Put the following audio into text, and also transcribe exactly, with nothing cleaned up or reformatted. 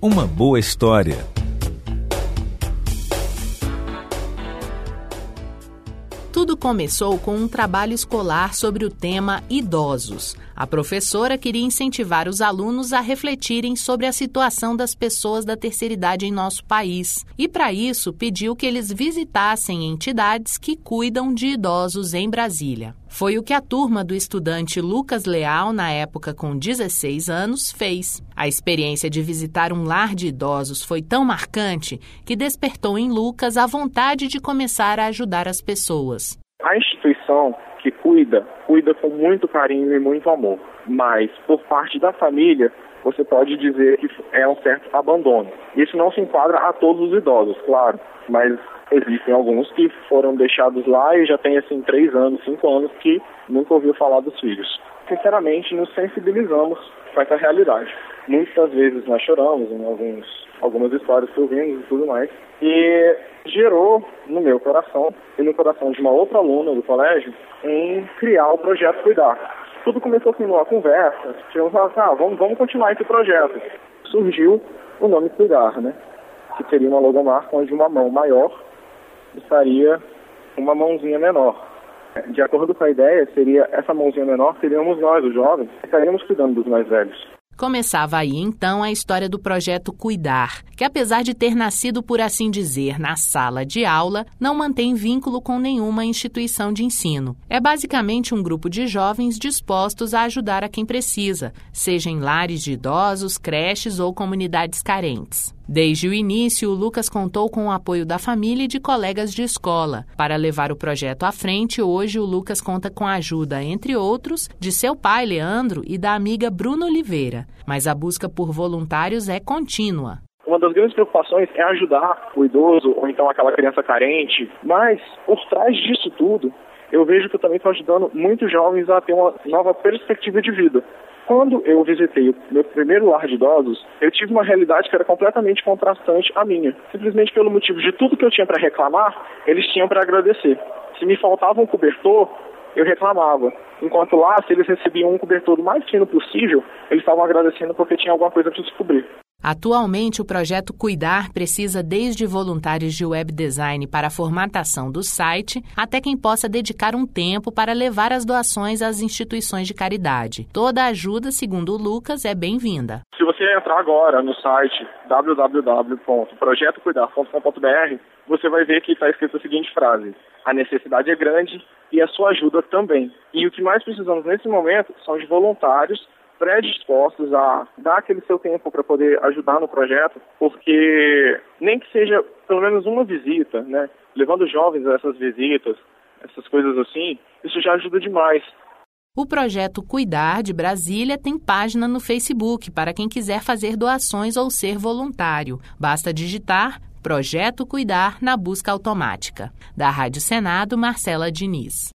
Uma boa história. Tudo começou com um trabalho escolar sobre o tema idosos. A professora queria incentivar os alunos a refletirem sobre a situação das pessoas da terceira idade em nosso país. E, para isso, pediu que eles visitassem entidades que cuidam de idosos em Brasília. Foi o que a turma do estudante Lucas Leal, na época com dezesseis anos, fez. A experiência de visitar um lar de idosos foi tão marcante que despertou em Lucas a vontade de começar a ajudar as pessoas. A instituição que cuida, cuida com muito carinho e muito amor, mas por parte da família, você pode dizer que é um certo abandono. Isso não se enquadra a todos os idosos, claro, mas existem alguns que foram deixados lá e já tem assim três anos, cinco anos que nunca ouviu falar dos filhos. Sinceramente, nos sensibilizamos com essa realidade. Muitas vezes nós choramos em alguns, algumas histórias que ouvimos e tudo mais, e gerou no meu coração e no coração de uma outra aluna do colégio em criar o projeto Cuidar. Tudo começou assim numa conversa, tivemos falado, ah, vamos, vamos continuar esse projeto. Surgiu o nome Cuidar, né? Que seria uma logomarca onde uma mão maior estaria uma mãozinha menor. De acordo com a ideia, seria essa mãozinha menor, seríamos nós, os jovens, que estaríamos cuidando dos mais velhos. Começava aí, então, a história do projeto Cuidar, que apesar de ter nascido, por assim dizer, na sala de aula, não mantém vínculo com nenhuma instituição de ensino. É basicamente um grupo de jovens dispostos a ajudar a quem precisa, seja em lares de idosos, creches ou comunidades carentes. Desde o início, o Lucas contou com o apoio da família e de colegas de escola. Para levar o projeto à frente, hoje o Lucas conta com a ajuda, entre outros, de seu pai, Leandro, e da amiga Bruna Oliveira. Mas a busca por voluntários é contínua. Uma das grandes preocupações é ajudar o idoso ou então aquela criança carente, mas por trás disso tudo, eu vejo que eu também estou ajudando muitos jovens a ter uma nova perspectiva de vida. Quando eu visitei o meu primeiro lar de idosos, eu tive uma realidade que era completamente contrastante à minha. Simplesmente pelo motivo de tudo que eu tinha para reclamar, eles tinham para agradecer. Se me faltava um cobertor, eu reclamava. Enquanto lá, se eles recebiam um cobertor o mais fino possível, eles estavam agradecendo porque tinha alguma coisa para descobrir. Atualmente, o projeto Cuidar precisa desde voluntários de web design para a formatação do site, até quem possa dedicar um tempo para levar as doações às instituições de caridade. Toda ajuda, segundo o Lucas, é bem-vinda. Se você entrar agora no site w w w ponto projeto cuidar ponto com ponto b r, você vai ver que está escrito a seguinte frase: a necessidade é grande e a sua ajuda também. E o que mais precisamos nesse momento são de voluntários predispostos a dar aquele seu tempo para poder ajudar no projeto, porque nem que seja pelo menos uma visita, né, levando jovens a essas visitas, essas coisas assim, isso já ajuda demais. O projeto Cuidar de Brasília tem página no Facebook para quem quiser fazer doações ou ser voluntário. Basta digitar Projeto Cuidar na busca automática. Da Rádio Senado, Marcela Diniz.